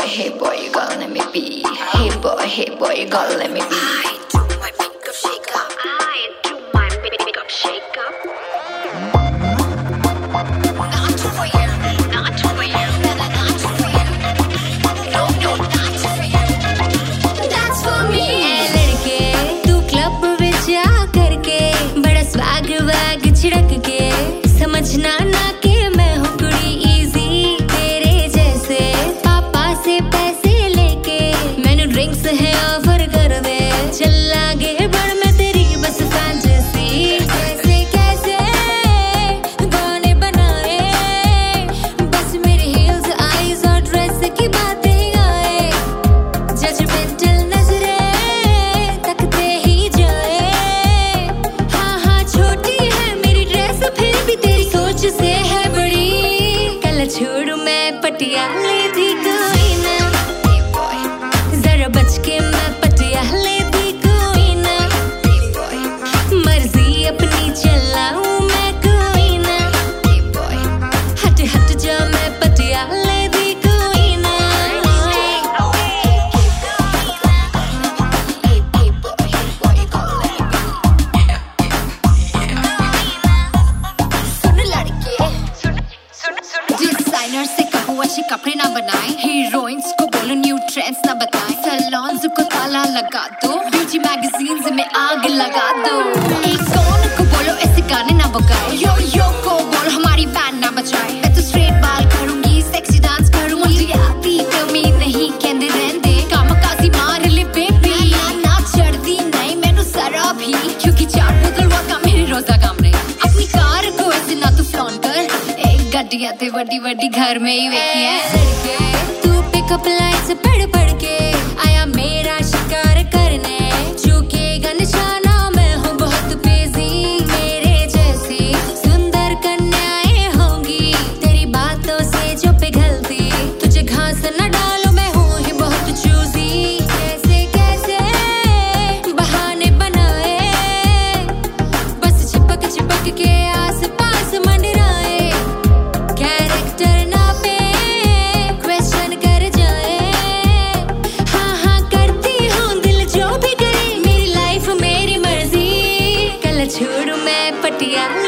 hey boy, you gonna let me be. Hey boy, you gonna let me be. I do my makeup shake up. I do my makeup shake up. Not for you, not for you, not for you. No, not for you. That's for me. ऐ लड़के, तू club विच आ करके बड़ा swag वैग छिड़क के समझना ना कि मैं हूँ कुड़ी इजी तेरे जैसे पापा से पैसे लेके मैंने ड्रिंक्स है ऑफर कर दे चल आगे बढ़ मैं तेरी बस फैंटेसी कैसे कैसे गाने बनाए बस मेरे हील्स आईज और ड्रेस की बातें आए जजमेंटल नजरें तकते ही जाए हाँ छोटी है मेरी ड्रेस फिर भी तेरी सोच से है बड़ी कल छोड़ मैं पटियाले दी कोई ना जरा बच के मैं पटियाले दी कोई ना मर्जी अपनी चलाऊं मैं कोई ना हट जा मैं पटियाले दी कोई ना सुन लड़के, डिजाइनर से कहूँ अच्छे कपड़े ना बनाए हीरोइंस को बोलो न्यू ट्रेंड्स ना बताए सैलून्स को ताला लगा दो ब्यूटी मैगजीन्स में आग लगा दो एक कौन को बोलो ऐसे गाने ना बगाए यो को बोलो हमारी बैंड ना बजाए मैं तो स्ट्रेट बाल करूंगी सेक्सी डांस करूंगी आती कमी नहीं कहते रहते कामकाजी मार ले बेबी ना चढ़ती नहीं मैनू सारा भी क्योंकि चार बोतल वाका मेरे रोजा काम नहीं अपनी कार को ऐसे ना तू फ्लॉन्ट कर एक गड्डिया ते वड्डी वड्डी घर में ही वेखी है तू पिकअप लाइन्स पढ़ के आया मेरा शिकार करने झुकेगा निशाना मैं हूँ बहुत बिजी मेरे जैसी सुंदर कन्याएं होंगी तेरी बातों से जो पिघलती तुझे घास न डालो मैं हूँ ही बहुत चूजी कैसे कैसे बहाने बनाए बस चिपक के आस पास मंडराए कैरेक्टर ना पे क्वेश्चन कर जाए हाँ करती हूँ दिल जो भी करे मेरी लाइफ मेरी मर्जी कल छोड़ मैं पटियाला